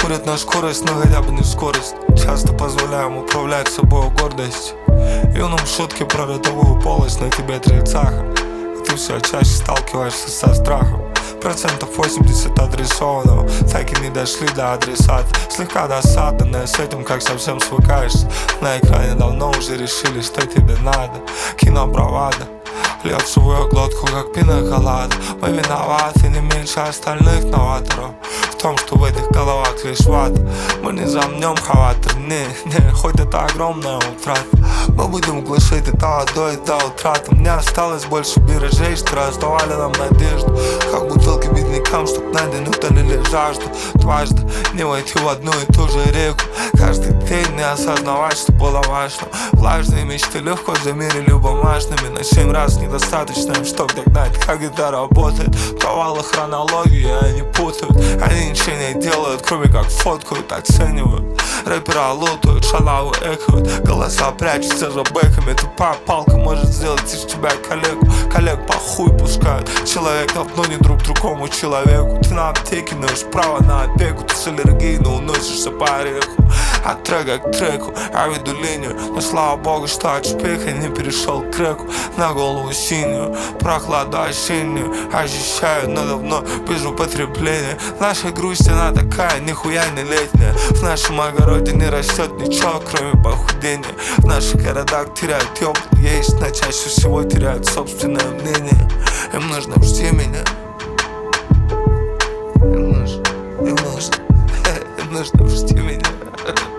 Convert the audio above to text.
курят на скорость, но хотя бы не в скорость. Часто позволяем управлять собой гордость. Юном шутки про ротовую полость на тебе 3 цаха. И ты все чаще сталкиваешься со страхом. 80% адресованного так и не дошли до адресата. Слегка досадно, с этим как совсем свыкаешься. На экране давно уже решили, что тебе надо. Кино бравада льет в свою глотку, как пина-колада. Мы виноваты не меньше остальных новаторов в том, что в этих головах лишь вата. Мы не замнем хаватер, не, хоть это огромная утрата. Мы будем глушить это водой до утраты. Мне осталось больше бережей, что раздавали нам надежду. Как бутылки беднякам, чтоб на день утолили жажду. Дважды не войти в одну и ту же реку. Каждый день не осознавать, что было важно. Влажные мечты легко замерили бумажными. На 7 раз недостаточно им, чтоб догнать, как это работает. Провалы хронологии они путают. Они ничего не делают, кроме как фоткают, оценивают. Рэпера лутают, шалавы экают. Голоса прячутся за бэками. Тупая палка может сделать из тебя коллегу. Коллег похуй пускают. Человек равно не друг другому человеку. Ты на аптеке, но имеешь право на опеку. Ты с аллергийно уносишься по ореху. От трека к треку, я веду линию. Но слава богу, что от шпиха не перешел к реку. На голову синюю, прохладу осеннюю ощущаю, но давно без употребления. Наша грусть, она такая, нихуя не летняя. В нашем огороде не растет ничего, кроме похудения. В наших городах теряют ёб, есть, но чаще всего теряют собственное мнение. Им нужно жди меня. Им нужно жди меня.